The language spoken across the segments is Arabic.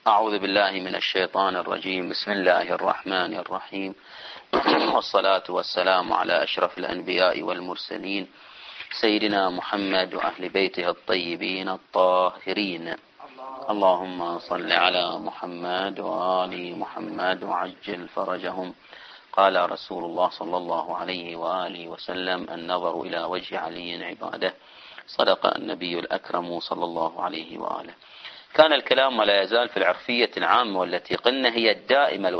أعوذ بالله من الشيطان الرجيم. بسم الله الرحمن الرحيم، والصلاة والسلام على أشرف الأنبياء والمرسلين سيدنا محمد وأهل بيته الطيبين الطاهرين. اللهم صل على محمد وآل محمد وعجل فرجهم. قال رسول الله صلى الله عليه وآله وسلم: النظر إلى وجه علي عبادة. صدق النبي الأكرم صلى الله عليه وآله. كان الكلام ولا يزال في العرفية العامة والتي قلنا هي الدائمة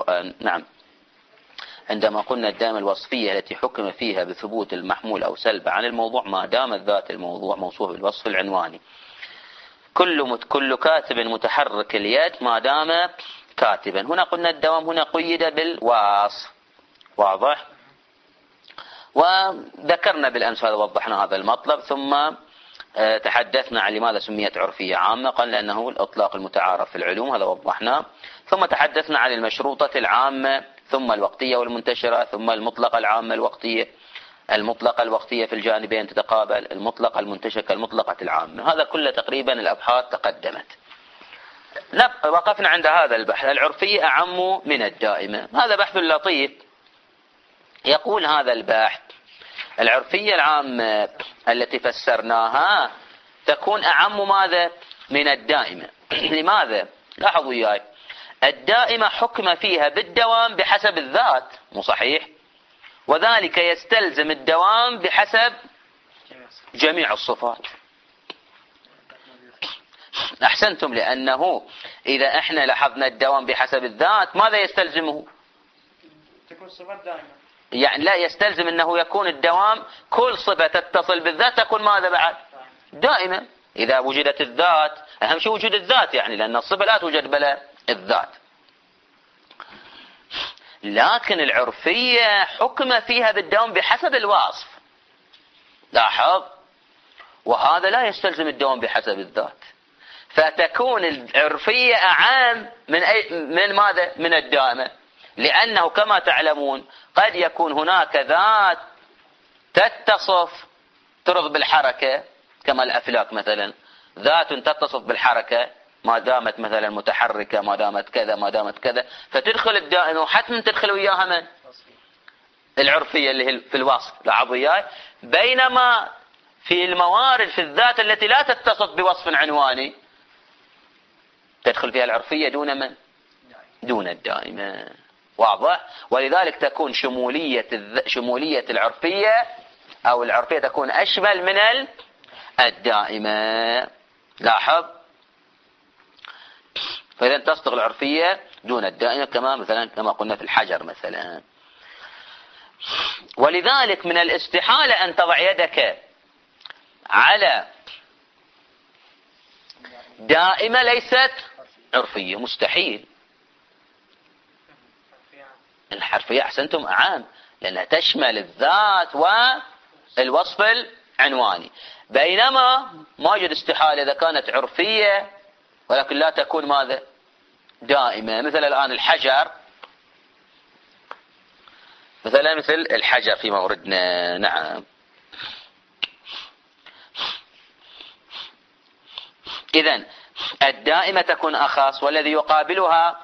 عندما قلنا الدائمة الوصفية التي حكم فيها بثبوت المحمول أو سلبه عن الموضوع ما دامت ذات الموضوع موصوف بالوصف العنواني. كل كاتب متحرك اليد ما دام كاتبا. هنا قلنا الدوام هنا قيد بالوصف، واضح؟ وذكرنا بالأمس وضحنا هذا المطلب، ثم تحدثنا عن لماذا سميت عرفية عامة. قال لأنه الإطلاق المتعارف في العلوم، هذا وضحناه. ثم تحدثنا عن المشروطة العامة، ثم الوقتية والمنتشرة، ثم المطلقة العامة الوقتية، المطلقة الوقتية في الجانبين تتقابل، المطلقة المنتشرة كالمطلقة العامة. هذا كله تقريبا الأبحاث تقدمت. وقفنا عند هذا البحث: العرفية أعم من الدائمة. هذا بحث لطيف. يقول هذا البحث: العرفية العامة التي فسرناها تكون أعم ماذا؟ من الدائمة. لماذا؟ لاحظوا وياي، الدائمة حكم فيها بالدوام بحسب الذات، مو صحيح؟ وذلك يستلزم الدوام بحسب جميع الصفات. أحسنتم، لأنه إذا احنا لاحظنا الدوام بحسب الذات ماذا يستلزمه؟ تكون صفات دائمة. يعني لا يستلزم أنه يكون الدوام كل صفة تتصل بالذات تكون ماذا بعد؟ دائمة. إذا وجدت الذات، أهم شيء وجود الذات، يعني لأن الصفة لا توجد بلا الذات. لكن العرفية حكم فيها بالدوام بحسب الوصف، لاحظ، وهذا لا يستلزم الدوام بحسب الذات. فتكون العرفية أعام من ماذا؟ من الدائمة. لأنه كما تعلمون قد يكون هناك ذات تتصف ترغب بالحركة، كما الأفلاك مثلا، ذات تتصف بالحركة ما دامت مثلا متحركة، ما دامت كذا ما دامت كذا، فتدخل الدائمة وحتما تدخل وياها من؟ العرفية اللي هي في الوصف، لاحظوا وياي. بينما في الموارد في الذات التي لا تتصف بوصف عنواني تدخل فيها العرفية دون من؟ دون الدائمة، واضح؟ ولذلك تكون شمولية العرفية أو العرفية تكون أشمل من الدائمة، لاحظ. فإذا تصدق العرفية دون الدائمة، كما قلنا في الحجر مثلا. ولذلك من الاستحالة أن تضع يدك على دائمة ليست عرفية، مستحيل. الحرفية أحسنتم أعام، لأنها تشمل الذات والوصف العنواني. بينما ما يوجد استحالة إذا كانت عرفية ولكن لا تكون ماذا؟ دائمة. مثل الآن الحجر، مثل الحجر في موردنا، نعم. إذن الدائمة تكون أخص، والذي يقابلها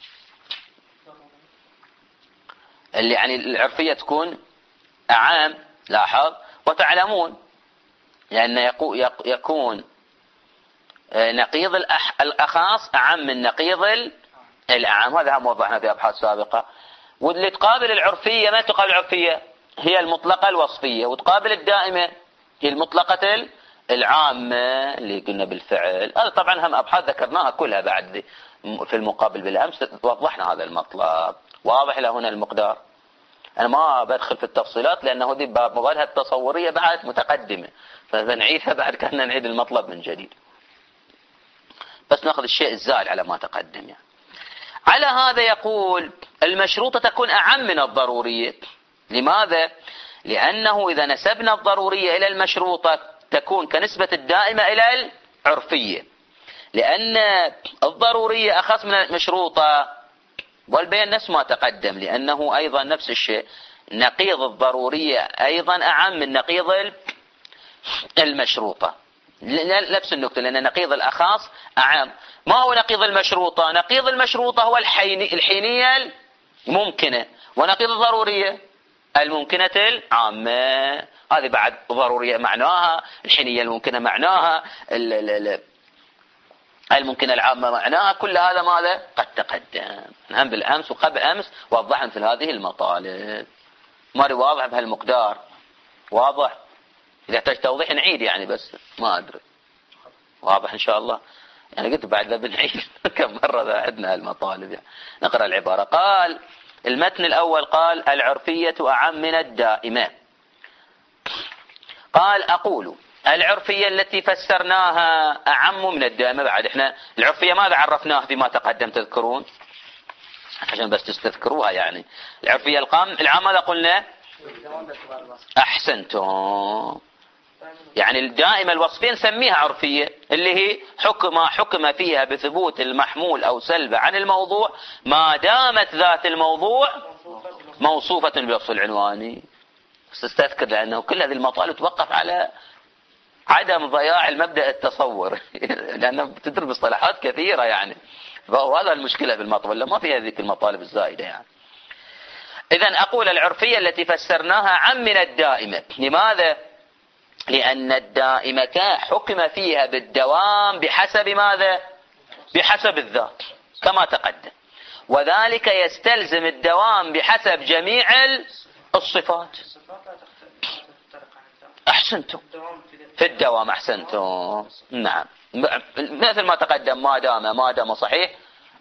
اللي يعني العرفية تكون أعام، لاحظ. وتعلمون لأن يكون نقيض الأخص أعم من نقيض الأعام. هذا هم وضحنا في أبحاث سابقة. واللي تقابل العرفية، ما تقابل العرفية هي المطلقة الوصفية، وتقابل الدائمة هي المطلقة العامة اللي قلنا بالفعل. هذا طبعا هم أبحاث ذكرناها كلها بعد في المقابل بالأمس، وضحنا هذا المطلب. واضح إلى هنا المقدار؟ أنا ما بدخل في التفصيلات لأنه دي مبادئها التصورية بعد متقدمة، فنعيدها بعد كأننا نعيد المطلب من جديد، بس نأخذ الشيء الزائل على ما تقدم يعني. على هذا يقول المشروطة تكون أعم من الضرورية. لماذا؟ لأنه إذا نسبنا الضرورية إلى المشروطة تكون كنسبة الدائمة إلى العرفية، لأن الضرورية أخص من المشروطة، والبيان نفس ما تقدم، لأنه أيضا نفس الشيء، نقيض الضرورية أيضا أعم من نقيض المشروطة. نفس النكتة، لأن نقيض الأخاص أعم. ما هو نقيض المشروطة؟ نقيض المشروطة هو الحينية الممكنة، ونقيض الضرورية الممكنة العامة. هذه بعد ضرورية معناها، الحينية الممكنة معناها، الممكنة العامة معناها. كل هذا ماذا؟ قد تقدم هم بالأمس وقبل أمس، وضحنا مثل هذه المطالب. ماري واضح بهالمقدار؟ واضح؟ إذا احتاج توضيح نعيد يعني، بس ما أدري. واضح إن شاء الله؟ يعني قلت بعد ذا بنعيد كم مرة عندنا المطالب يعني. نقرأ العبارة. قال المتن الأول، قال العرفية أعم من الدائمة. قال أقول العرفية التي فسرناها أعم من الدائمة. بعد إحنا العرفية ماذا عرفناها فيما تقدم تذكرون؟ عشان بس تستذكروها يعني. العرفية العام ماذا قلنا؟ أحسنتم. يعني الدائمة الوصفية نسميها عرفية، اللي هي حكم فيها بثبوت المحمول أو سلبه عن الموضوع ما دامت ذات الموضوع موصوفة بوصف العنواني. استذكر لأنه كل هذه المطالب توقف على عدم ضياع المبدأ التصور لأنه بتدر بصطلحات كثيرة يعني. وهذا المشكلة بالمطلب، ولا ما فيها ذيك المطالب الزائدة يعني. إذن أقول العرفية التي فسرناها عم من الدائمة. لماذا؟ لأن الدائمة حكم فيها بالدوام بحسب ماذا؟ بحسب الذات كما تقدم، وذلك يستلزم الدوام بحسب جميع الصفات. أحسنتم في الدوام، أحسنتم. نعم، مثل ما تقدم ما دام صحيح.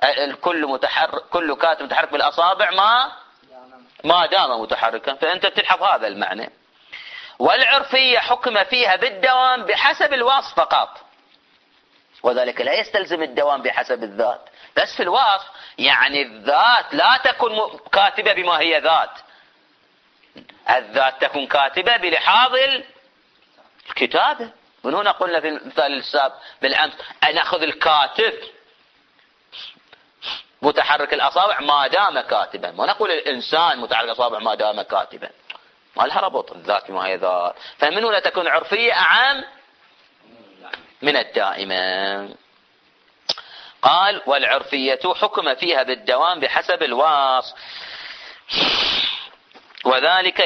كل كاتب متحرك بالأصابع ما دام متحركا، فأنت بتلحظ هذا المعنى. والعرفية حكم فيها بالدوام بحسب الوصف فقط، وذلك لا يستلزم الدوام بحسب الذات. بس في الوصف يعني الذات لا تكون كاتبة بما هي ذات، الذات تكون كاتبة بلحاظ الكتابة. من هنا قلنا في المثال السابق بالأمس أن نأخذ الكاتب متحرك الأصابع ما دام كاتبا، ونقول الإنسان متحرك الأصابع ما دام كاتبا، ما لها ربط الذات ما هي ذات. فمن هنا تكون عرفية أعم من الدائمة. قال والعرفية حكم فيها بالدوام بحسب الوصف، وذلك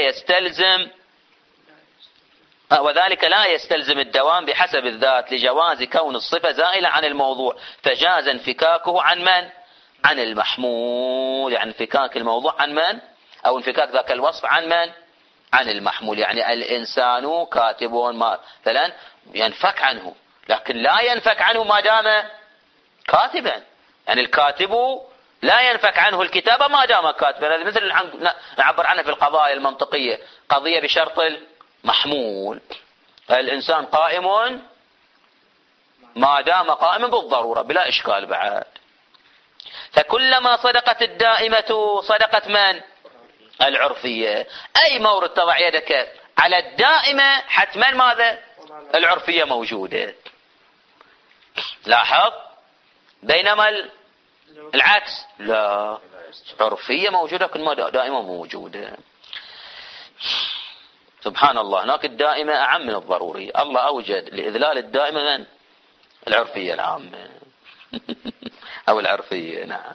لا يستلزم الدوام بحسب الذات لجواز كون الصفة زائلة عن الموضوع، فجاز انفكاكه عن من؟ عن المحمول. يعني انفكاك الموضوع عن من؟ أو انفكاك ذاك الوصف عن من؟ عن المحمول. يعني الإنسان كاتب مثلا ينفك عنه، لكن لا ينفك عنه ما دام كاتبا. يعني الكاتب لا ينفك عنه الكتابة ما دام كاتبا. هذا مثل نعبر عنه في القضايا المنطقية، قضية بشرط المحمول. الإنسان قائم ما دام قائما بالضرورة بلا إشكال. بعد فكلما صدقت الدائمة صدقت من؟ العرفية. أي مورد تضع يدك على الدائمة حتما ماذا؟ العرفية موجودة. لاحظ. بينما العكس لا، عرفية موجودة كل دائمة موجودة. سبحان الله. هناك الدائمة أعم من الضروري. الله أوجد لإذلال الدائمة من؟ العرفية العامة أو العرفية. نعم.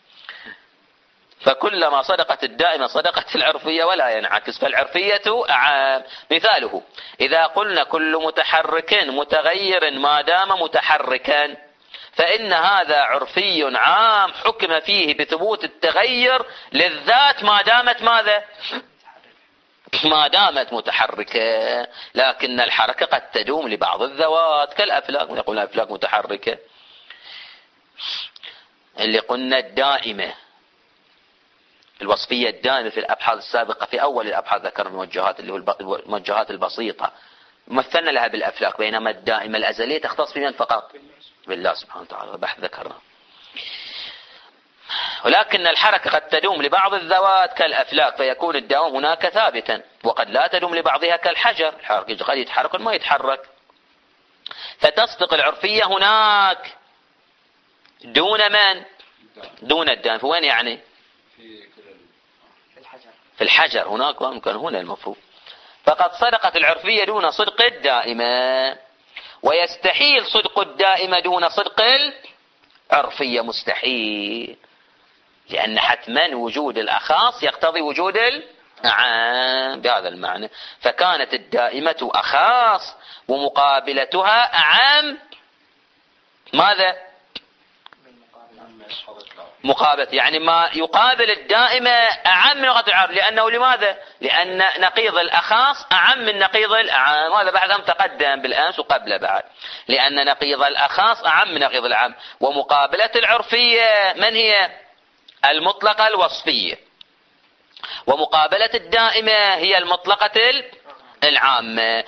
فكلما صدقت الدائمة صدقت العرفية ولا ينعكس. فالعرفية أعام. مثاله إذا قلنا كل متحرك متغير ما دام متحركا، فإن هذا عرفي عام حكم فيه بثبوت التغير للذات ما دامت ماذا؟ ما دامت متحركة. لكن الحركة قد تدوم لبعض الذوات كالأفلاك، يقول الأفلاك متحركة. اللي قلنا الدائمة الوصفية الدائمة في الأبحاث السابقة، في أول الأبحاث ذكرنا الموجهات اللي هو الموجهات البسيطة مثلنا لها بالأفلاك، بينما الدائمة الأزلية تختص بمن فقط؟ بالله سبحانه وتعالى. بحث ذكرنا. ولكن الحركة قد تدوم لبعض الذوات كالأفلاك، فيكون الدوام هناك ثابتا، وقد لا تدوم لبعضها كالحجر، الحركة قد يتحرك وما يتحرك. فتصدق العرفية هناك دون من؟ دون الدائم. فوين يعني؟ في الحجر. هناك ممكن هنا المفروض. فقد صدقت العرفية دون صدق الدائمة. ويستحيل صدق الدائمة دون صدق العرفية، مستحيل، لأن حتما وجود الأخاص يقتضي وجود الأعام بهذا المعنى. فكانت الدائمة أخاص ومقابلتها أعام. ماذا؟ مقابلة، يعني ما يقابل الدائمة أعم من لغة العرب. لأنه لماذا؟ لأن نقيض الأخاص أعم من نقيض الأعام. هذا بحث تقدم بالأمس وقبل بعد. لأن نقيض الأخاص أعم من نقيض العام. ومقابلة العرفية من هي؟ المطلقة الوصفية. ومقابلة الدائمة هي المطلقة العامة.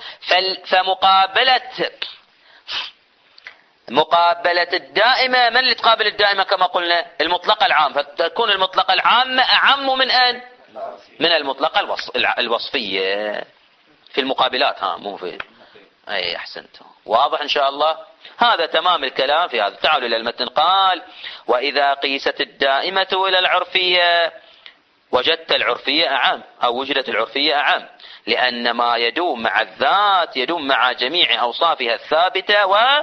مقابلة الدائمة، من اللي تقابل الدائمة كما قلنا؟ المطلقة العام. فتكون المطلقة العامة أعم من أن؟ من المطلقة الوصفية في المقابلات. مو في أي أحسنت. واضح إن شاء الله. هذا تمام الكلام في هذا. تعالوا إلى المتن. قال: وإذا قيست الدائمة إلى العرفية وجدت العرفية أعم، أو وجدت العرفية أعم، لأن ما يدوم مع الذات يدوم مع جميع أوصافها الثابتة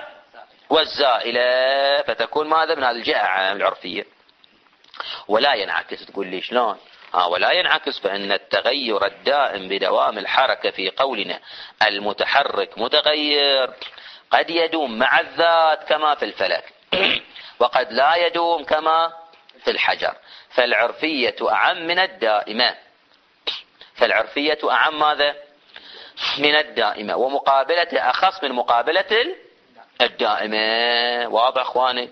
والزائلة، فتكون ماذا؟ من هذا الجهة عام العرفية. ولا ينعكس. تقول لي شلون؟ ولا ينعكس، فإن التغير الدائم بدوام الحركة في قولنا المتحرك متغير قد يدوم مع الذات كما في الفلك وقد لا يدوم كما في الحجر. فالعرفية أعم من الدائمة. فالعرفية أعم ماذا؟ من الدائمة، ومقابلته أخص من مقابلة الدائمة. واضح اخواني؟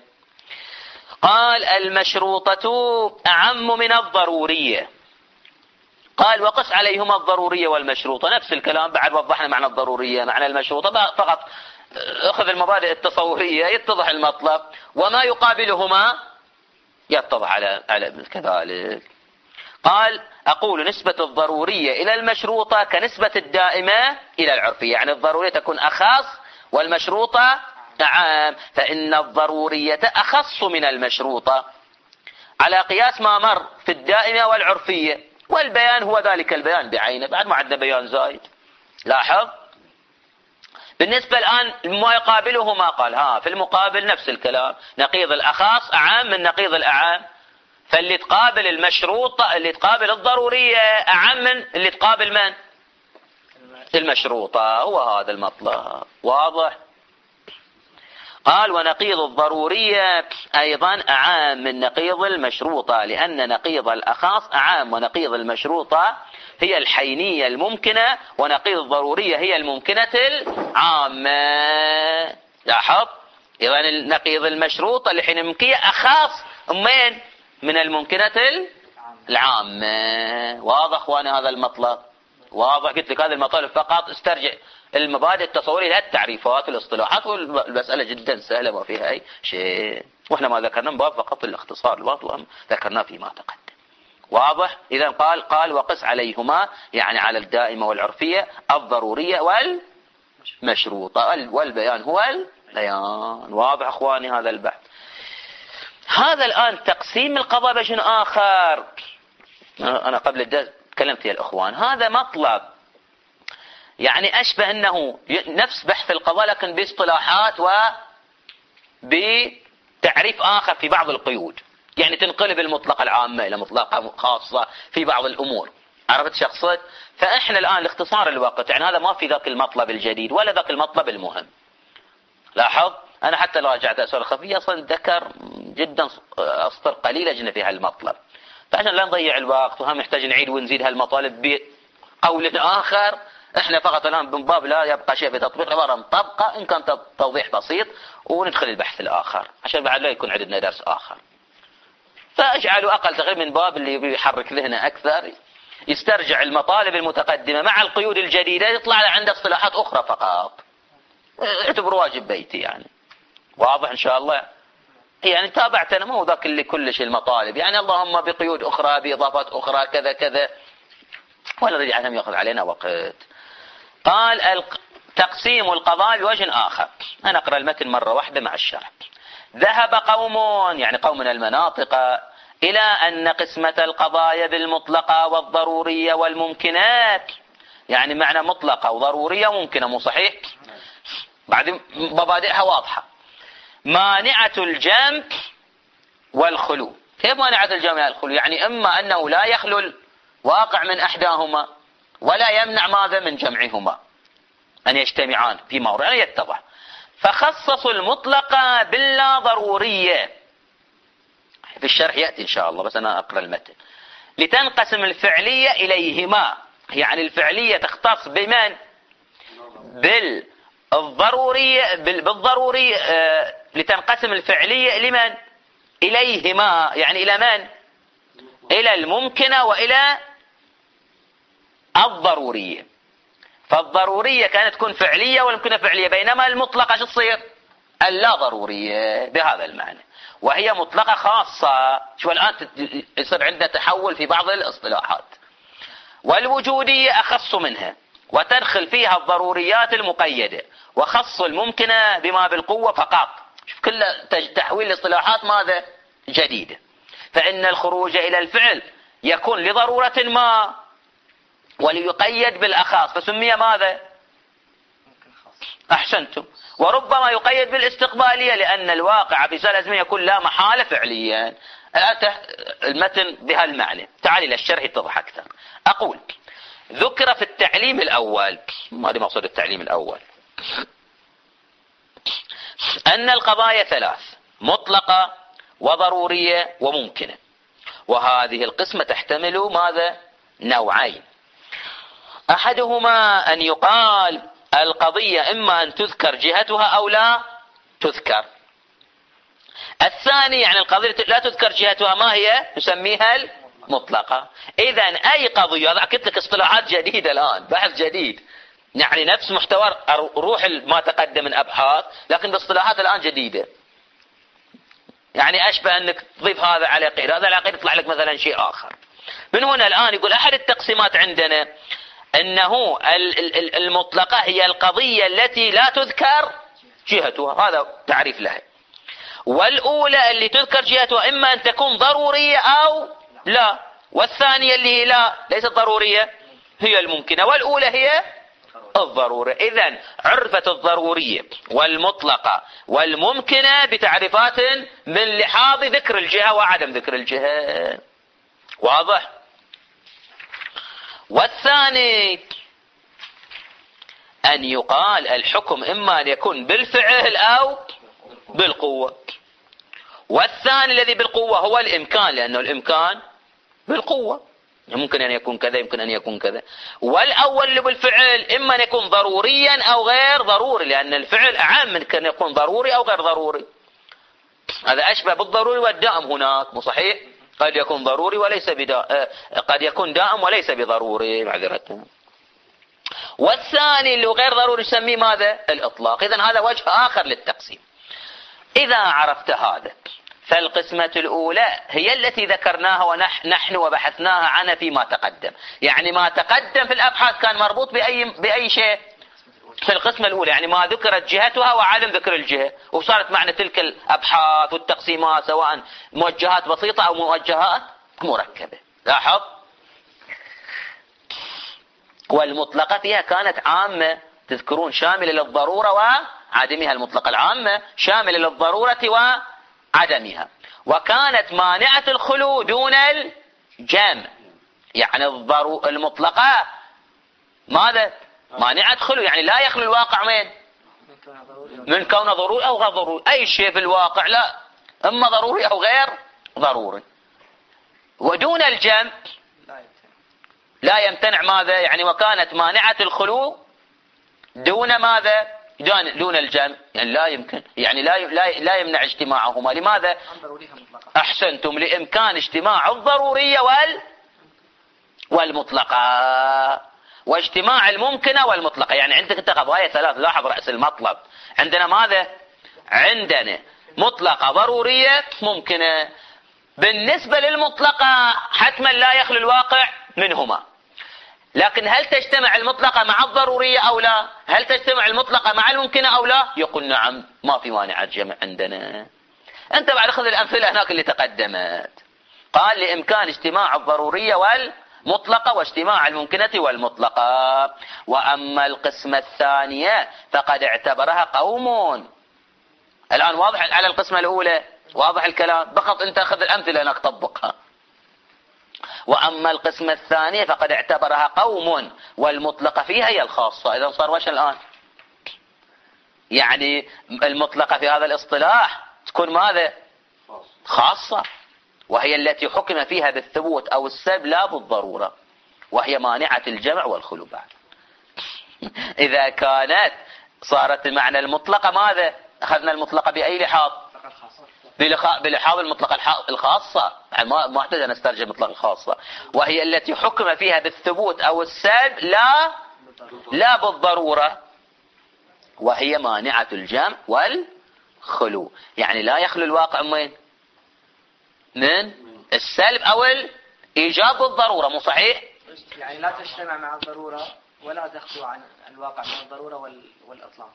قال: المشروطة أعم من الضرورية. قال: وقس عليهما الضرورية والمشروطة. نفس الكلام بعد وضحنا معنى الضرورية معنى المشروطة، فقط اخذ المبادئ التصورية يتضح المطلب، وما يقابلهما يتضح على كذلك. قال: أقول نسبة الضرورية إلى المشروطة كنسبة الدائمة إلى العرفية. يعني الضرورية تكون أخص والمشروطة أعام، فإن الضرورية أخص من المشروطة على قياس ما مر في الدائمة والعرفية، والبيان هو ذلك البيان بعينه، بعد ما عندنا بيان زايد. لاحظ بالنسبة الآن ما يقابله ما قال. في المقابل نفس الكلام، نقيض الأخاص أعام من نقيض الأعام. فاللي تقابل المشروطة، اللي تقابل الضرورية أعام من اللي تقابل من؟ المشروطة. هو هذا المطلب. واضح؟ قال: ونقيض الضرورية أيضا أعام من نقيض المشروطة، لأن نقيض الأخاص أعام، ونقيض المشروطة هي الحينية الممكنة، ونقيض الضرورية هي الممكنة العامة. لاحظ؟ إذن نقيض المشروطة الحين الممكنة أخاص من الممكنة العامة. واضح اخواني هذا المطلب؟ واضح؟ قلت لك هذه المطالب فقط استرجع المبادئ التصورية لها التعريفات والاصطلاحات، والمسألة جدا سهلة ما فيها أي شيء. واحنا ما ذكرنا باب فقط الاختصار، الواضح ذكرناه فيما تقدم. واضح؟ إذا قال وقس عليهما، يعني على الدائمة والعرفية، الضرورية والمشروطة، والبيان هو البيان. واضح اخواني هذا البحث؟ هذا الآن تقسيم القضاء بشيء آخر. أنا قبل الدرس تكلمت يا الأخوان، هذا مطلب يعني أشبه أنه نفس بحث القضاء لكن باصطلاحات وبتعريف آخر في بعض القيود. يعني تنقلب المطلقة العامة إلى مطلقة خاصة في بعض الأمور. عرفت شخصيت؟ فإحنا الآن لاختصار الوقت، يعني هذا ما في ذاك المطلب الجديد ولا ذاك المطلب المهم. لاحظ؟ أنا حتى لو رجعت أسئلة الخفية أصلا ذكر جدا أسطر قليلة جدا في هالمطلب، فعشان لا نضيع الوقت وهم يحتاج نعيد ونزيد هالمطالب بقول آخر. احنا فقط الآن من باب لا يبقى شيء في تطبيق عبارة مطبقة إن كان توضيح بسيط، وندخل البحث الآخر عشان بعد لا يكون عندنا درس آخر. فاجعلوا أقل تقريبا من باب اللي بيحرك ذهنه أكثر يسترجع المطالب المتقدمة مع القيود الجديدة، يطلع عنده اصطلاحات أخرى فقط. اعتبر واجب بيتي يعني. واضح إن شاء الله؟ يعني تابعتنا ما هو ذاك اللي كل شيء المطالب، يعني اللهم بقيود أخرى بإضافات أخرى كذا كذا، ولا ذي عنهم يأخذ علينا وقت. قال تقسيم القضاء بوجه آخر. أنا أقرأ المتن مرة واحدة مع الشرح. ذهب قوم، يعني قوم من المناطق، إلى أن قسمة القضايا بالمطلقة والضرورية والممكنات، يعني معنى مطلقة وضرورية وممكنة، مو صحيح؟ بعد مبادئها واضحة. مانعة الجمع والخلو. كيف مانعة الجمع والخلو؟ يعني إما أنه لا يخلو الواقع من أحداهما ولا يمنع ماذا من جمعهما أن يجتمعان في موضع يتضح. فخصصوا المطلقة باللا ضرورية، في الشرح يأتي إن شاء الله بس أنا أقرأ المتن. لتنقسم الفعلية إليهما، يعني الفعلية تختص بمن؟ بالضرورية لتنقسم الفعلية لمن؟ إليهما، يعني إلى من؟ إلى الممكنة وإلى الضرورية. فالضرورية كانت تكون فعلية والممكنة فعلية، بينما المطلقة شو تصير؟ اللا ضرورية بهذا المعنى، وهي مطلقة خاصة. شو الآن يصير عندنا تحول في بعض الاصطلاحات. والوجودية أخص منها، وتدخل فيها الضروريات المقيدة، وخص الممكنة بما بالقوة فقط. كل تحويل الاصطلاحات ماذا؟ جديدة. فإن الخروج إلى الفعل يكون لضرورة ما وليقيد بالأخص فسمي ماذا؟ أحسنتم. وربما يقيد بالاستقبالية لأن الواقع في سائر الأزمنة يكون لا محالة فعليا. المتن بهالمعنى. تعالي للشرح يتضح أكثر. أقول ذكر في التعليم الأول، ما هذا مقصود التعليم الأول، أن القضايا ثلاث: مطلقة وضرورية وممكنة. وهذه القسمة تحتمل ماذا؟ نوعين. أحدهما أن يقال القضية إما أن تذكر جهتها أو لا تذكر. الثاني يعني القضية لا تذكر جهتها، ما هي؟ نسميها المطلقة. إذن أي قضية، هذا قلت لك اصطلاحات جديدة الآن، بحث جديد، يعني نفس محتوى روح ما تقدم من أبحاث، لكن باصطلاحات الآن جديدة. يعني أشبه أنك تضيف هذا على قيد، هذا على قيد يطلع لك مثلا شيء آخر. من هنا الآن يقول أحد التقسيمات عندنا أنه المطلقة هي القضية التي لا تذكر جهتها، هذا تعريف لها. والأولى اللي تذكر جهتها إما أن تكون ضرورية أو لا، والثانية اللي هي لا ليست ضرورية هي الممكنة، والأولى هي الضرورة. إذن عرفت الضرورية والمطلقة والممكنة بتعريفات من لحاظ ذكر الجهة وعدم ذكر الجهة. واضح؟ والثاني أن يقال الحكم إما أن يكون بالفعل أو بالقوة. والثاني الذي بالقوة هو الإمكان، لأنه الإمكان بالقوة، ممكن أن يكون كذا يمكن أن يكون كذا. والأول اللي بالفعل إما أن يكون ضروريا أو غير ضروري، لأن الفعل أعم من أن يكون ضروري أو غير ضروري. هذا أشبه بالضروري والدائم هناك، مو صحيح؟ قد يكون ضروري وليس قد يكون دائم وليس بضروري معذرة. والثاني اللي غير ضروري يسميه ماذا؟ الإطلاق. إذن هذا وجه آخر للتقسيم. إذا عرفت هذا فالقسمة الأولى هي التي ذكرناها ونحن وبحثناها عنها فيما تقدم. يعني ما تقدم في الأبحاث كان مربوط بأي شيء في القسمة الأولى، يعني ما ذكرت جهتها وعدم ذكر الجهة، وصارت معنى تلك الأبحاث والتقسيمات سواء موجهات بسيطة أو موجهات مركبة. لاحظ. والمطلقة فيها كانت عامة، تذكرون شاملة للضرورة وعدمها. المطلقة العامة شاملة للضرورة وعدمها. وكانت مانعة الخلو دون الجمع، يعني المطلقة ماذا؟ مانعة خلو، يعني لا يخلو الواقع من كون ضروري أو غير ضروري. أي شيء في الواقع لا، إما ضروري أو غير ضروري. ودون الجمع لا يمتنع ماذا؟ يعني وكانت مانعة الخلو دون ماذا؟ دون الجمع، يعني لا يمكن، يعني لا يمنع اجتماعهما. لماذا؟ أحسنتم، لإمكان اجتماع الضرورية والمطلقة، واجتماع الممكنة والمطلقة. يعني عندك انت قضايا ثلاث، لاحظ رأس المطلب عندنا ماذا؟ عندنا مطلقة ضرورية ممكنة. بالنسبة للمطلقة حتما لا يخلو الواقع منهما، لكن هل تجتمع المطلقة مع الضرورية أو لا؟ هل تجتمع المطلقة مع الممكنة أو لا؟ يقول نعم، ما في مانع جمع عندنا. أنت بعد خذ الأمثلة هناك اللي تقدمت، قال لإمكان اجتماع الضرورية والمطلقة واجتماع الممكنة والمطلقة. وأما القسمة الثانية فقد اعتبرها قوم. الآن واضح على القسمة الأولى، واضح الكلام، فقط أنت أخذ الأمثلة أنك تطبقها. وأما القسمة الثانية فقد اعتبرها قوم والمطلقة فيها هي الخاصة. إذا صار وش الآن؟ يعني المطلقة في هذا الاصطلاح تكون ماذا؟ خاصة، وهي التي حكم فيها بالثبوت أو السلب لا بالضرورة، وهي مانعة الجمع والخلو بعد. إذا كانت صارت المعنى المطلقة ماذا؟ أخذنا المطلقة بأي لحاظ؟ بلحاظ المطلقة الخاصة، يعني ما احتاج أن نسترجم مطلق الخاصة، وهي التي حكم فيها بالثبوت أو السلب لا بالضرورة، وهي مانعة الجمع والخلو. يعني لا يخلو الواقع من السلب أو الإيجاب بالضرورة، مو صحيح؟ يعني لا تجتمع مع الضرورة ولا تخلو عن الواقع من الضرورة والإطلاق.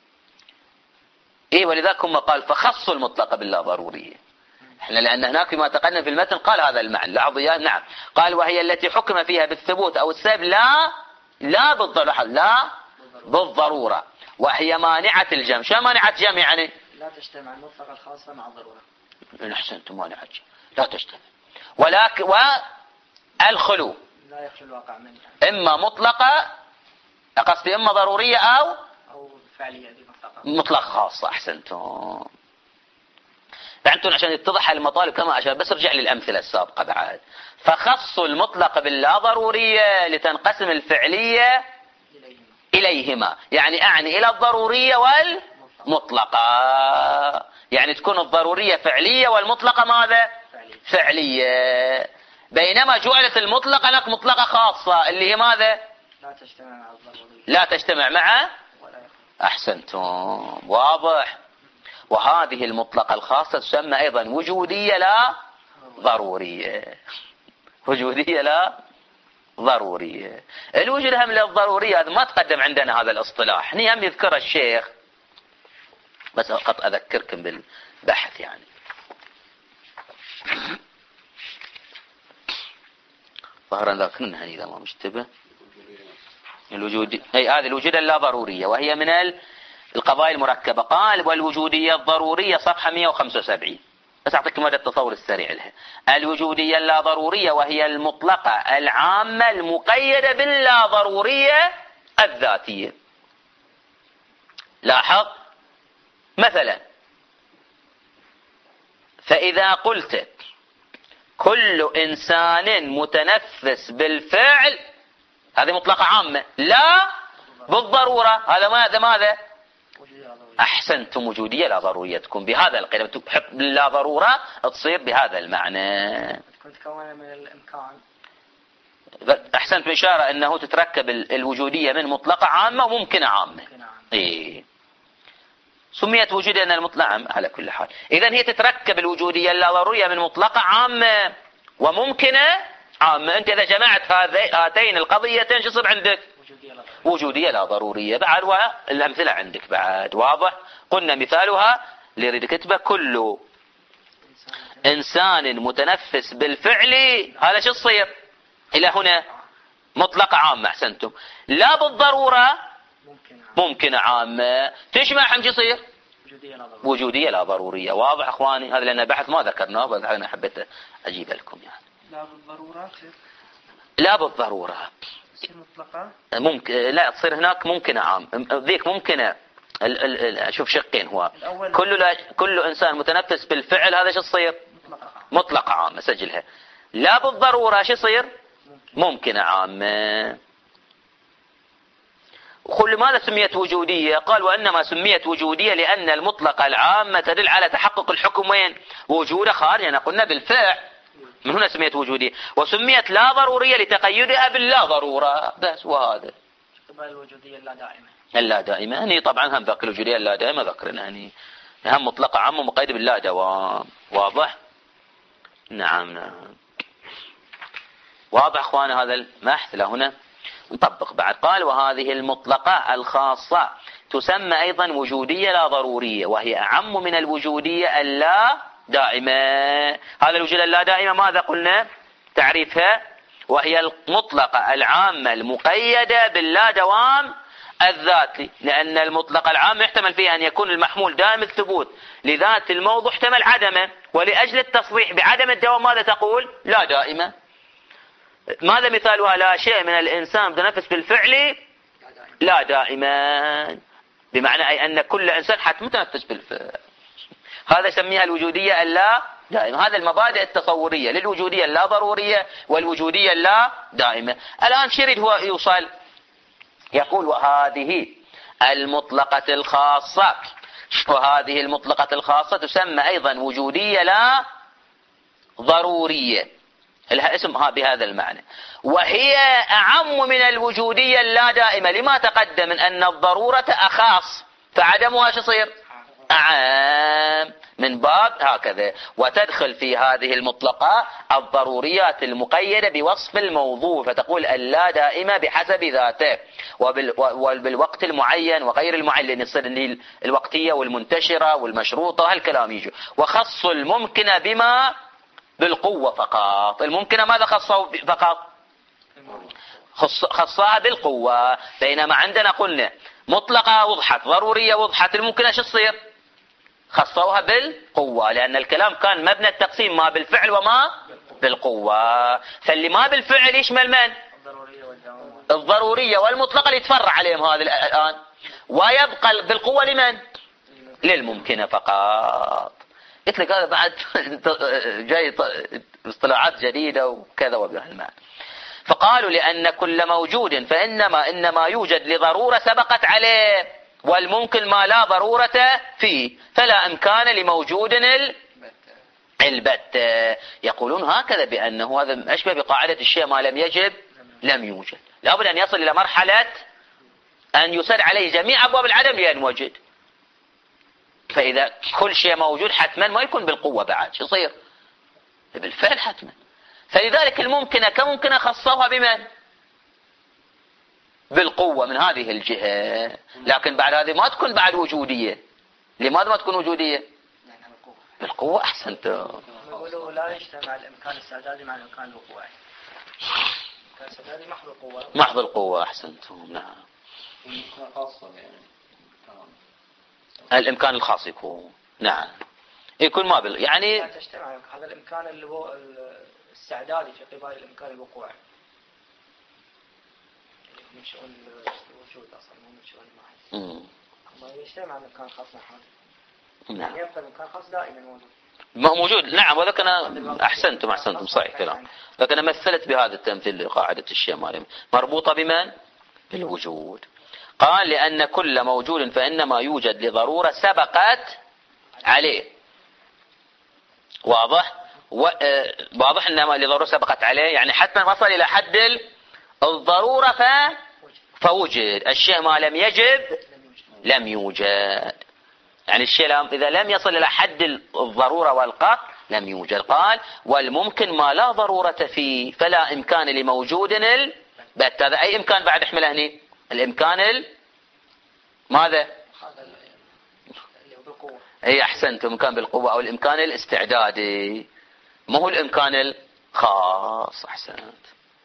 إيه، ولذلك هم قال فخصوا المطلقة باللا ضرورية. احنا لأن هناك فيما تقدم في المتن قال هذا المعنى. لاحظوا يا نعم، قال وهي التي حكم فيها بالثبوت أو السلب لا بالضرورة، وهي مانعة الجمع. شو مانعة الجمع يعني؟ لا تجتمع المطلقة الخاصة مع الضرورة. أحسنتم، مانعة الجمع لا تجتمع. ولكن والخلو لا يخلو الواقع منها، إما مطلقة، قصدي إما ضرورية أو فعلية دي مطلق خاصة. أحسنتم. فأنتم عشان يتضح المطالب كما أشار، بس ارجع للأمثلة السابقة بعد. فخصوا المطلق باللا ضرورية لتنقسم الفعلية إليهما، يعني أعني إلى الضرورية والمطلقة. يعني تكون الضرورية فعلية والمطلقة ماذا؟ فعلية. بينما جعلت المطلقة لك مطلقة خاصة اللي هي ماذا؟ لا تجتمع مع أحسنتم، واضح. وهذه المطلقة الخاصة تسمى أيضا وجودية لا ضرورية. وجودية لا ضرورية. الوجود هم للضرورية هذا ما تقدم عندنا هذا الاصطلاح، هني هم يذكر الشيخ، بس فقط أذكركم بالبحث يعني. ظهرا ذاكرنها إذا ما مشتبه. الوجود هذه الوجود اللا ضرورية، وهي من القضايا المركبة. قال والوجودية الضرورية صفحة 175، بس أعطيكم هذا التصور السريع لها. الوجودية اللا ضرورية وهي المطلقة العامة المقيدة باللا ضرورية الذاتية. لاحظ مثلا، فإذا قلت كل إنسان متنفس بالفعل، هذه مطلقة عامة لا بالضرورة. هذا ماذا؟ أحسنتم، وجودية لا ضرورية تكون بهذا القيد. تحب لا ضرورة تصير بهذا المعنى. تكون من الإمكان. أحسنت بإشارة أنه تتركب الوجودية من مطلقة عامة وممكنة عامة. إيه. سميت وجودية المطلقة على كل حال. إذن هي تتركب الوجودية اللا ضرورية من مطلقة عامة وممكنة عامة. أنت إذا جمعت هاتين القضيتين شو يصير عندك؟ وجودية لا ضرورية بعد، والأمثلة عندك بعد واضح. قلنا مثالها اللي يريد كتبه كل إنسان متنفس بالفعل، هذا شو يصير إلى هنا؟ مطلقة عامة. أحسنتم. لا بالضرورة ممكن عامة، تجمع شو يصير؟ وجودية لا ضرورية. واضح أخواني؟ هذا لأن بحث ما ذكرناه، بس أنا حبيت أجيب لكم يعني. لا بالضرورة. لا بالضرورة مطلقة ممكن، لا تصير هناك ممكنة عام. ذيك ممكنة شوف شقين. هو كل إنسان متنفس بالفعل، هذا شو يصير؟ مطلقة عامة. سجلها. لا بالضرورة شو يصير؟ ممكنة عامة. وكل ماذا سميت وجودية؟ قال وإنما سميت وجودية لأن المطلقة العامة تدل على تحقق الحكم وين؟ وجوده خارج. أنا قلنا بالفعل، من هنا سميت وجودية. وسميت لا ضرورية لتقيدها باللا ضرورة بس. وهذا الوجودية اللا دائمة. اللا دائمة هني طبعا هم ذكر الوجودية اللا دائمة ذكرنا هني هم مطلقة عامة مقيدة باللا دوام. واضح؟ نعم. واضح أخوانا هذا البحث لهنا. نطبق بعد. قال وهذه المطلقة الخاصة تسمى أيضا وجودية لا ضرورية، وهي أعم من الوجودية اللا دائمة. هذا الوجودية اللا دائمة ماذا قلنا تعريفها؟ وهي المطلقة العامة المقيدة باللا دوام الذاتي، لأن المطلقة العامة يحتمل فيها أن يكون المحمول دائم الثبوت لذات الموضوع، احتمل عدمه، ولأجل التصريح بعدم الدوام ماذا تقول؟ لا دائمة. ماذا مثالها؟ لا شيء من الإنسان متنفس بالفعل لا دائما، بمعنى أي أن كل إنسان حتى متنفس بالفعل. هذا يسميها الوجودية اللا دائمة. هذا المبادئ التصورية للوجودية اللا ضرورية والوجودية اللا دائمة. الآن شريد هو يوصل يقول وهذه المطلقة الخاصة، وهذه المطلقة الخاصة تسمى أيضا وجودية لا ضرورية، لها اسمها بهذا المعنى، وهي أعم من الوجودية اللا دائمة، لما تقدم من أن الضرورة أخاص فعدمها شصير أعام، من باب هكذا. وتدخل في هذه المطلقة الضروريات المقيدة بوصف الموضوع، فتقول اللا دائمة بحسب ذاته وبالوقت المعين وغير المعين، لأن يصير الوقتية والمنتشرة والمشروطة هالكلام يجي. وخص الممكن بما بالقوة فقط. الممكن ماذا خصه فقط؟ خصها بالقوة، بينما عندنا قلنا مطلقة وضحت، ضرورية وضحت، الممكن ايش تصير؟ خصوها بالقوة، لأن الكلام كان مبنى التقسيم ما بالفعل وما بالقوة. فاللي ما بالفعل يشمل من؟ الضرورية والمطلقة اللي يتفرع عليهم هذا الآن، ويبقى بالقوة لمن؟ للممكن فقط. قلت لك هذا بعد جاي اصطلاحات جديدة وكذا وبهالمعنى. فقالوا لأن كل موجود فإنما يوجد لضرورة سبقت عليه، والممكن ما لا ضرورة فيه، فلا إمكان لموجود البتة. يقولون هكذا بأنه هذا أشبه بقاعدة الشيء ما لم يجب لم يوجد، لابد أن يصل إلى مرحلة أن يسد عليه جميع أبواب العدم لينوجد. فإذا كل شيء موجود حتما ما يكون بالقوة بعد شو يصير؟ بالفعل حتما. فلذلك الممكنة كممكنة خصوها بمن؟ بالقوة من هذه الجهة. لكن بعد هذه ما تكون بعد وجودية. لماذا ما تكون وجودية؟ بالقوة. أحسنت. يقولوا لا يجتمع الإمكان السدادي مع الإمكان الوقوعي. الإمكان السدادي محض القوة. محض القوة. أحسنتم. نعم. الإمكان الخاص يكون. نعم. يكون ما بال يعني. لا تجتمع هذا الإمكان اللي هو السعدادي في قبال الإمكان الوقوعي. من شؤون الوجود أصلا مو من شؤون المعرفة. ما يجتمع الإمكان الخاص مع هذا. نعم. يبقى الإمكان الخاص دائما موجود. موجود. نعم. وذلك أنا أحسنتم صحيح كلام. لكن أنا مثلت بهذا التمثيل لقاعدة الشيء مالهم مربوطة بمن؟ بالوجود. قال لأن كل موجود فإنما يوجد لضرورة سبقت عليه. واضح؟ واضح إنما لضرورة سبقت عليه يعني حتى وصل إلى حد الضرورة فوجد. الشيء ما لم يجب لم يوجد. يعني الشيء إذا لم يصل إلى حد الضرورة والقطع لم يوجد. قال والممكن ما لا ضرورة فيه فلا إمكان لموجود البت. هذا أي إمكان بعد احمله هني؟ الإمكان ماذا؟ اللي هو بالقوة. أي أحسنتم. إمكان بالقوة أو الإمكان الاستعدادي، ما هو الإمكان الخاص. أحسنت.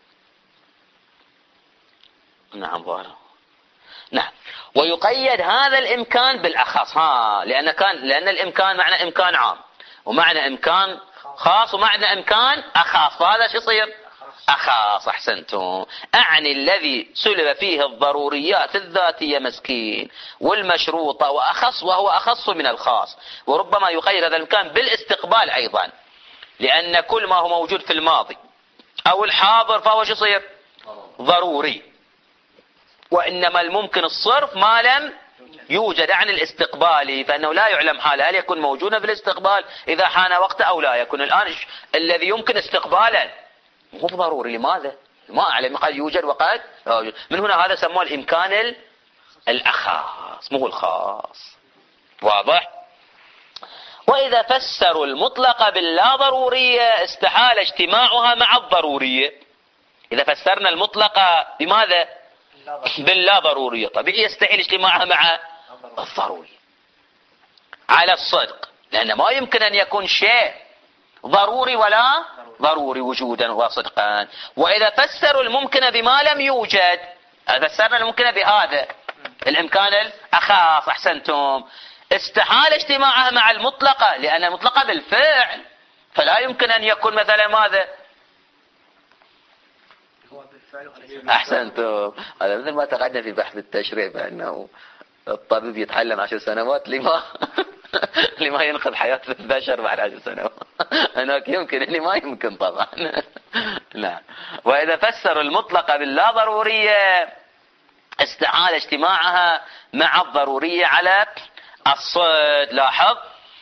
نعم ظاهر. نعم. ويقيد هذا الإمكان بالأخص. لأن الإمكان معنى إمكان عام ومعنى إمكان خاص ومعنى إمكان أخاص، فهذا شو يصير؟ أخاص. أحسنتم. أعني الذي سلب فيه الضروريات الذاتية مسكين والمشروطة وأخص، وهو أخص من الخاص. وربما يقيد هذا الإمكان بالاستقبال أيضا، لأن كل ما هو موجود في الماضي أو الحاضر فهو شو يصير؟ ضروري. وإنما الممكن الصرف ما لم يوجد عن الاستقبالي، فإنه لا يعلم حاله هل يكون موجودا في الاستقبال إذا حان وقته أو لا يكون. الآن الذي يمكن استقبالا مو ضروري. لماذا؟ ما أعلم. قد يوجد وقد لا يوجد. من هنا هذا سموه الإمكان الأخاص مو الخاص. واضح؟ وإذا فسروا المطلقة باللا ضرورية استحال اجتماعها مع الضرورية. إذا فسرنا المطلقة بماذا؟ باللا ضرورية، طبيعي يستحيل اجتماعها مع الضروري على الصدق، لأن ما يمكن أن يكون شيء ضروري ولا ضروري وجودا وصدقا. وإذا فسروا الممكن بما لم يوجد، فسرنا الممكن بهذا الإمكان الأخاص، أحسنتم، استحال اجتماعها مع المطلقة، لأن المطلقة بالفعل، فلا يمكن أن يكون مثلا ماذا؟ أحسنتم. هذا مثل ما تقدم في بحث التشريع بأنه الطبيب يتعلم 10 سنوات لما ينقذ حياة البشر بعد 10 سنوات. هناك يمكن، اللي ما يمكن طبعا. لا. وإذا فسروا المطلقة باللا ضرورية استحال اجتماعها مع الضرورية على الصد. لاحظ.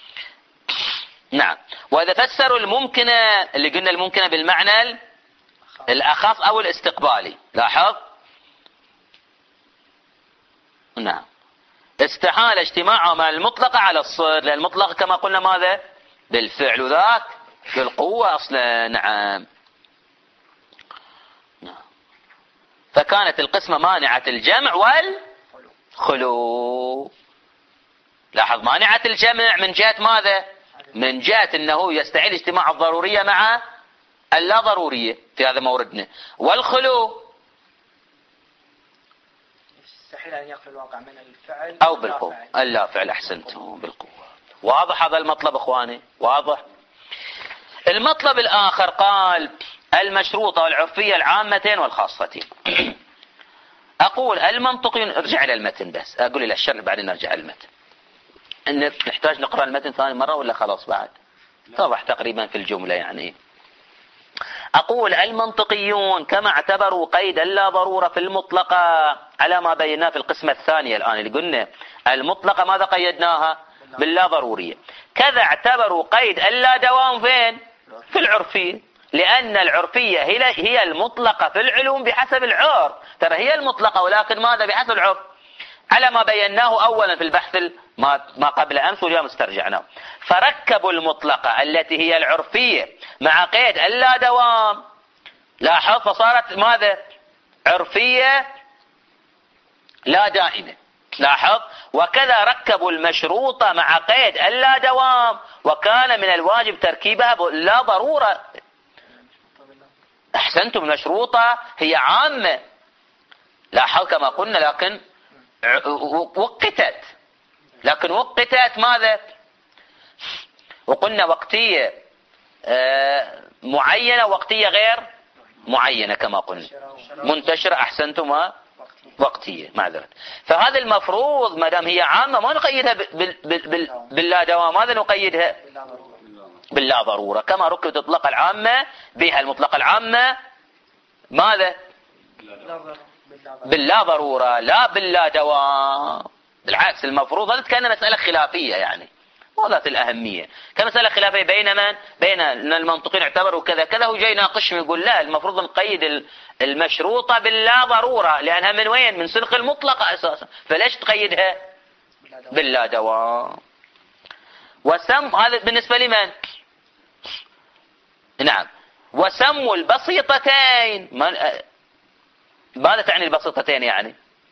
نعم. وإذا فسروا الممكنة، اللي قلنا الممكنة بالمعنى الأخص أو الاستقبالي، لاحظ. نعم. استحال اجتماعها مع المطلقة على الصد، لأن المطلقة كما قلنا ماذا؟ بالفعل، وذاك بالقوة أصلا. نعم. فكانت القسمة مانعة الجمع والخلو. لاحظ، مانعة الجمع من جهة ماذا؟ من جهة أنه يستحيل اجتماع الضرورية مع اللا ضرورية في هذا موردنا. والخلو يستحيل أن يخلو الواقع من الفعل أو بالقوة. اللا فعل، أحسنتم، بالقوة. واضح هذا المطلب إخواني؟ واضح. المطلب الآخر قال المشروطة والعرفية العامتين والخاصتين. أقول المنطقي، ارجع إلى المتن بس، أقول إلى الشرح بعدين نرجع إلى المتن. نحتاج نقرأ المتن ثاني مرة ولا خلاص بعد؟ طبعا تقريبا في الجملة يعني. أقول المنطقيون كما اعتبروا قيد اللا ضرورة في المطلقة على ما بيناه في القسمة الثانية الآن اللي قلنا المطلقة ماذا قيدناها؟ باللا ضرورية. كذا اعتبروا قيد اللا دوام فين؟ في العرفية، لأن العرفية هي المطلقة في العلوم بحسب العرف. ترى هي المطلقة ولكن ماذا؟ بحسب العرف، على ما بيناه أولا في البحث ما قبل أمس واليوم استرجعناه. فركبوا المطلقة التي هي العرفية مع قيد اللا دوام، لاحظ، فصارت ماذا؟ عرفية لا دائمة. لاحظ. وكذا ركبوا المشروطة مع قيد اللا دوام، وكان من الواجب تركيبها لا ضرورة. أحسنتم. المشروطة هي عامة، لاحظ كما قلنا، لكن وقتت، ماذا؟ وقلنا وقتية معينة، وقتية غير معينة كما قلنا، منتشرة. أحسنتم. وقتية، معذرة. فهذا المفروض ما دام هي عامة ما نقيدها باللا دوام، ماذا نقيدها؟ باللا ضرورة، كما ركبت المطلقة العامة بها. المطلقة العامة ماذا؟ باللا ضرورة، لا باللا دوام. بالعكس، المفروض هذا كان مسألة خلافية يعني، وذات الأهمية، كمسألة خلافية بين من؟ بين المنطقين اعتبروا كذا كذا، وجاي ناقشهم يقول لا، المفروض نقيد المشروطة باللا ضرورة، لأنها من وين؟ من سلق المطلقة أساسا، فليش تقيدها باللا دوام؟ هذا بالنسبة لمن؟ نعم. وسموا البسيطتين، ماذا تعني البسيطتين يعني؟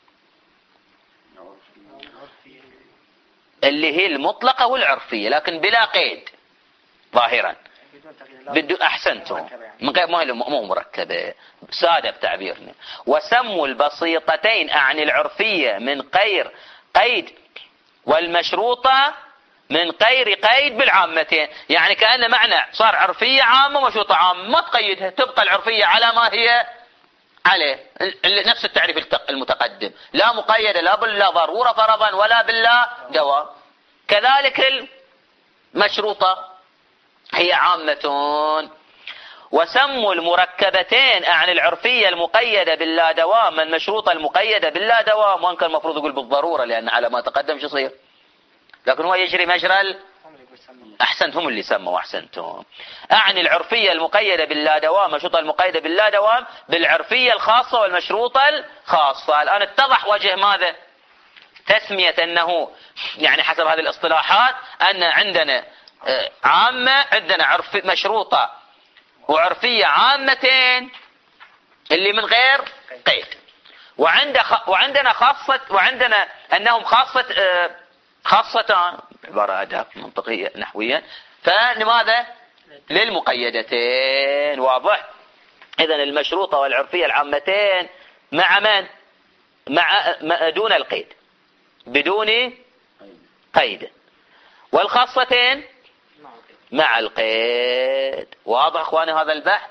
اللي هي المطلقة والعرفية، لكن بلا قيد ظاهرا. أحسنتم. مو مركبة، سادة بتعبيرنا. وسموا البسيطتين عن العرفية من غير قيد، والمشروطة من غير قيد بالعامتين. يعني كأن معنى صار عرفية عامة ومشروطة عامة، ما تقيدها، تبقى العرفية على ما هي عليه، نفس التعريف المتقدم، لا مقيدة لا باللا ضرورة فرضا ولا باللا دوام. كذلك المشروطة هي عامة. وسموا المركبتين عن العرفية المقيدة باللا دوام المشروطة المقيدة باللا دوام، وان كان المفروض يقول بالضرورة، لأن على ما تقدم شو يصير، لكن هو يجري مجرى أحسنت، هم اللي سموا. أحسنتم. أعني العرفية المقيدة باللا دوام، المشروطة المقيدة باللا دوام، بالعرفية الخاصة والمشروطة الخاصة. الآن اتضح وجه ماذا؟ تسمية أنه يعني حسب هذه الاصطلاحات أن عندنا عامة، عندنا مشروطة وعرفية عامتين اللي من غير قيد، وعندنا خاصة، وعندنا أنهم خاصتان، عبارة أداة منطقية نحويا. فلماذا للمقيدتين. واضح؟ إذن المشروطة والعرفية العامتين مع من؟ مع دون القيد، بدون قيد. والخاصتين مع القيد. واضح اخواني هذا البحث؟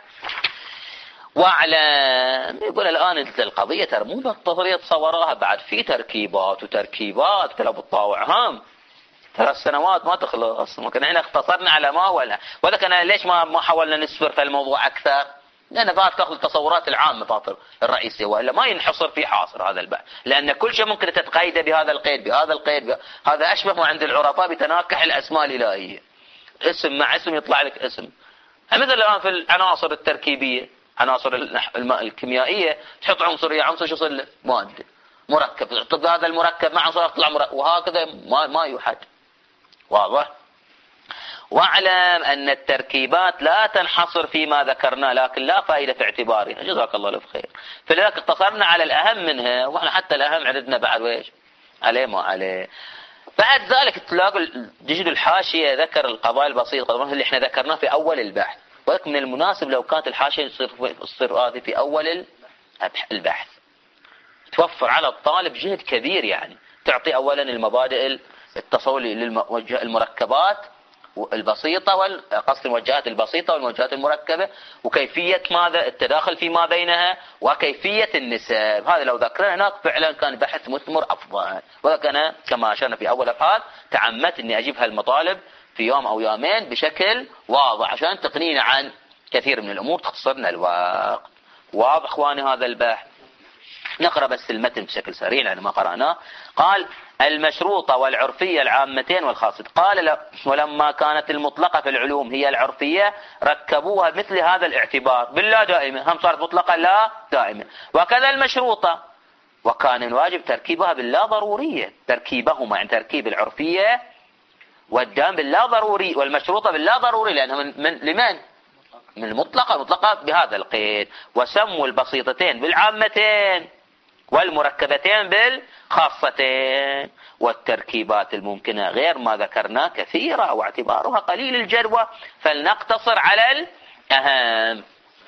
واعلم، يقول الان انت القضيه ترى مو بالطفل تصوروها، بعد في تركيبات وتركيبات لو بتطاوع هم 3 سنوات ما تخلص. ممكن احنا اختصرنا على ما هو، ولكن ليش ما حاولنا نسفر في الموضوع اكثر؟ لان بعد تاخذ التصورات العامه فاطر الرئيسيه، والا ما ينحصر في حاصر هذا البحث، لان كل شيء ممكن تتقيد بهذا القيد بهذا القيد. هذا اشبه ما عند العرفاء بتناكح الاسماء الالهيه، اسم مع اسم يطلع لك اسم. مثل الان في العناصر التركيبيه، عناصر الكيميائيه، تحط عنصر عنصر شو يصير له؟ ماده مركب، تحط هذا المركب مع عنصر يطلع مركب، وهكذا ما يحد. واضح؟ واعلم أن التركيبات لا تنحصر فيما ذكرنا، لكن لا فائدة في اعتبارها. جزاك الله خير. فلذلك اقتصرنا على الأهم منها، وإحنا حتى الأهم عددنا بعد ويش عليه ما عليه. بعد ذلك تلاقوا تجد الحاشية ذكر القضايا البسيطة اللي احنا ذكرناه في أول البحث، ولكن من المناسب لو كانت الحاشية تصير هذه في أول البحث، توفر على الطالب جهد كبير. يعني تعطي أولا المبادئ التصور للمركبات البسيطة قصد الموجهات البسيطة والموجهات المركبة، وكيفية ماذا التداخل فيما بينها، وكيفية النسب. هذا لو ذكرنا هناك فعلا كان بحث مثمر أفضل. ولكن أنا كما أشرنا في أول الحال تعمدت أني أجيب هالمطالب في يوم أو يومين بشكل واضح عشان تقنينا عن كثير من الأمور، تختصرنا الوقت. واضح إخواني هذا البحث؟ نقرأ بس المتن بشكل سريع لأن ما قرأناه. قال: المشروطة والعرفية العامتين والخاصة. قال: ولما كانت المطلقة في العلوم هي العرفية ركبوها مثل هذا الاعتبار باللا دائمة، هم صارت مطلقة لا دائمة. وكذا المشروطة، وكان الواجب تركيبها باللا ضرورية، تركيبهما يعني تركيب العرفية والدام باللا ضروري والمشروطة باللا ضروري، لأنها لمن؟ من المطلقة، المطلقة بهذا القيد. وسموا البسيطتين بالعامتين والمركبتين بالخاصتين، والتركيبات الممكنة غير ما ذكرنا كثيرة واعتبارها قليل الجدوى، فلنقتصر على الأهم.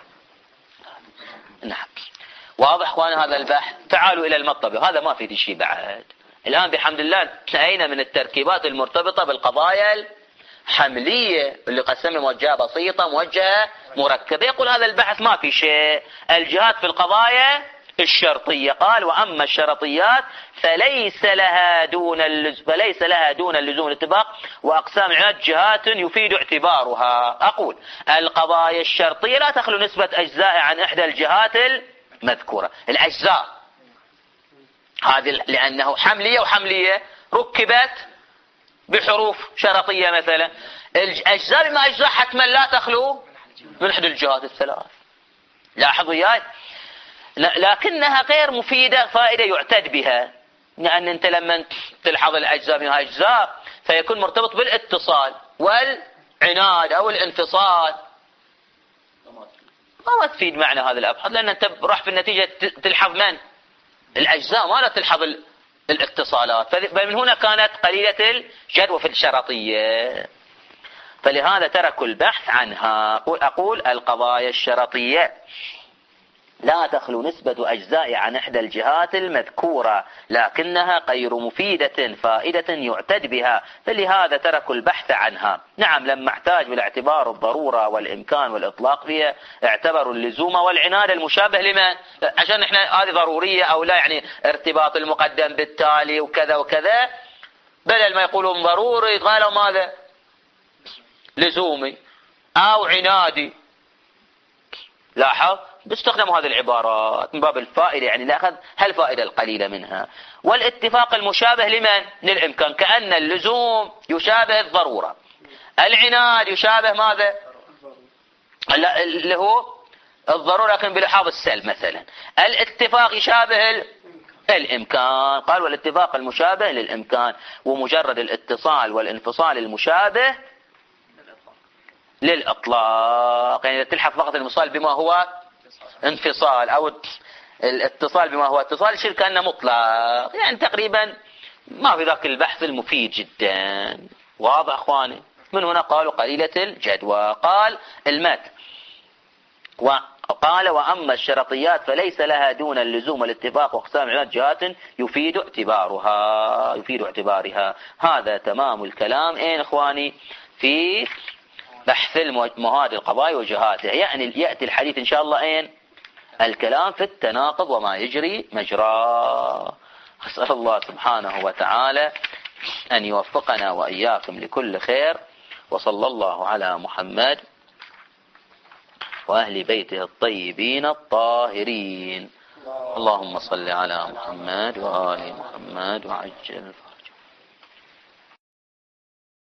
نعم. واضح اخواني هذا البحث؟ تعالوا إلى المطلب، هذا ما في شيء بعد. الآن بحمد الله انتهينا من التركيبات المرتبطة بالقضايا الحملية اللي قسمها موجهة بسيطة موجهة مركبة. يقول هذا البحث ما في شيء. الجهات في القضايا الشرطية، قال: وأما الشرطيات فليس لها دون اللزوم الاتفاق، وأقسام العناد جهات يفيد اعتبارها. أقول القضايا الشرطية لا تخلو نسبة أجزاء عن إحدى الجهات المذكورة. الأجزاء هذه لأنه حملية وحملية ركبت بحروف شرطية مثلا، الأجزاء بما أجزاء حتما لا تخلو من إحدى الجهات الثلاث. لاحظوا ياي، لكنها غير مفيدة فائدة يعتد بها، لأن أنت لما تلحظ الأجزاء منها أجزاء فيكون مرتبط بالاتصال والعناد أو الانفصال، ما تفيد معنى هذا الأبحاث، لأن أنت راح في النتيجة تلحظ من؟ الأجزاء، ما لا تلحظ الاتصالات. فمن هنا كانت قليلة الجدوى في الشرطية، فلهذا تركوا البحث عنها. أقول القضايا الشرطية لا تخلو نسبة أجزاء عن إحدى الجهات المذكورة، لكنها غير مفيدة فائدة يعتد بها، فلهذا تركوا البحث عنها. نعم، لما احتاج بالاعتبار الضرورة والإمكان والإطلاق فيها اعتبروا اللزوم والعناد المشابه لمن؟ عشان احنا هذه ضرورية أو لا، يعني ارتباط المقدم بالتالي وكذا وكذا، بدل ما يقولون ضروري قالوا ماذا؟ لزومي أو عنادي. لاحظ باستخدام هذه العبارات من باب الفائدة، يعني نأخذ هالفائدة القليلة منها. والاتفاق المشابه لمن؟ للإمكان، كأن اللزوم يشابه الضرورة، العناد يشابه ماذا؟ اللي هو الضرورة لكن بلحاظ السلب مثلا. الاتفاق يشابه الإمكان، قال والاتفاق المشابه للإمكان، ومجرد الاتصال والانفصال المشابه للإطلاق. يعني تلحق فقط الانفصال بما هو انفصال أو الاتصال بما هو اتصال يصير كأنه مطلق، يعني تقريبا ما في ذاك البحث المفيد جدا. واضح أخواني؟ من هنا قالوا قليلة الجدوى. قال المتن وقال وأما الشرطيات فليس لها دون اللزوم والاتفاق واقسام العلماء جهات يفيد اعتبارها. هذا تمام الكلام إخواني في بحث المهاد القضاء وجهاته. يعني يأتي الحديث إن شاء الله الكلام في التناقض وما يجري مجراه. أسأل الله سبحانه وتعالى أن يوفقنا وإياكم لكل خير، وصلى الله على محمد وأهل بيته الطيبين الطاهرين. اللهم صل على محمد وآل محمد وعجل